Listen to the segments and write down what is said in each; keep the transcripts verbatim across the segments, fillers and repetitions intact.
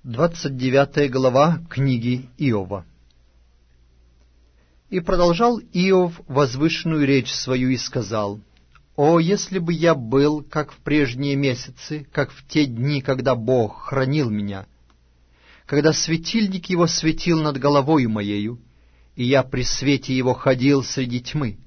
Двадцать девятая глава книги Иова. «И продолжал Иов возвышенную речь свою и сказал: «О, если бы я был, как в прежние месяцы, как в те дни, когда Бог хранил меня, когда светильник Его светил над головою моею, и я при свете Его ходил среди тьмы.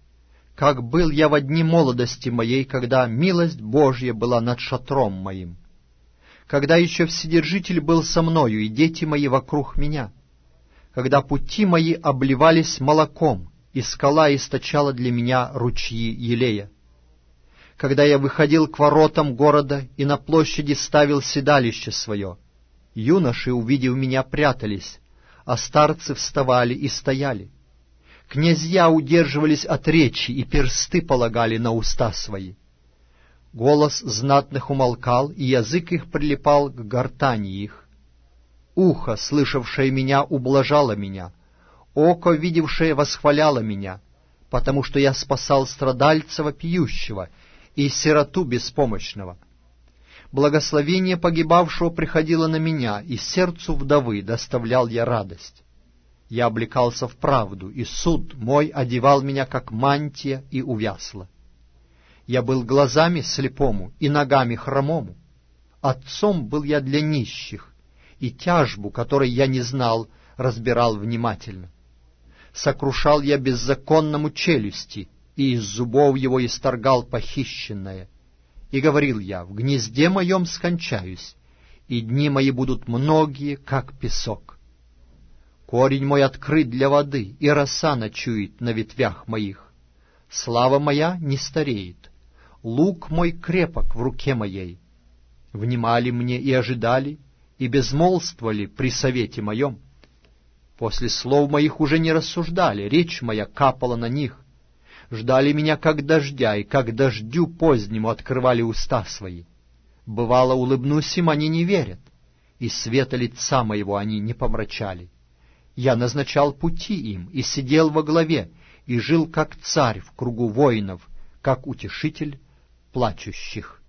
Как был я во дни молодости моей, когда милость Божья была над шатром моим, когда еще Вседержитель был со мною, и дети мои вокруг меня, когда пути мои обливались молоком, и скала источала для меня ручьи елея, когда я выходил к воротам города и на площади ставил седалище свое. Юноши, увидев меня, прятались, а старцы вставали и стояли. Князья удерживались от речи, и персты полагали на уста свои. Голос знатных умолкал, и язык их прилипал к гортани их. Ухо, слышавшее меня, ублажало меня, око, видевшее, восхваляло меня, потому что я спасал страдальца вопиющего и сироту беспомощного. Благословение погибавшего приходило на меня, и сердцу вдовы доставлял я радость. Я облекался в правду, и суд мой одевал меня, как мантия, и увясло. Я был глазами слепому и ногами хромому. Отцом был я для нищих, и тяжбу, которой я не знал, разбирал внимательно. Сокрушал я беззаконному челюсти, и из зубов его исторгал похищенное. И говорил я: в гнезде моем скончаюсь, и дни мои будут многие, как песок. Корень мой открыт для воды, и роса ночует на ветвях моих. Слава моя не стареет, лук мой крепок в руке моей. Внимали мне и ожидали, и безмолвствовали при совете моем. После слов моих уже не рассуждали, речь моя капала на них. Ждали меня, как дождя, и как дождю позднему открывали уста свои. Бывало, улыбнусь им, они не верят, и света лица моего они не помрачали. Я назначал пути им, и сидел во главе, и жил, как царь в кругу воинов, как утешитель плачущих».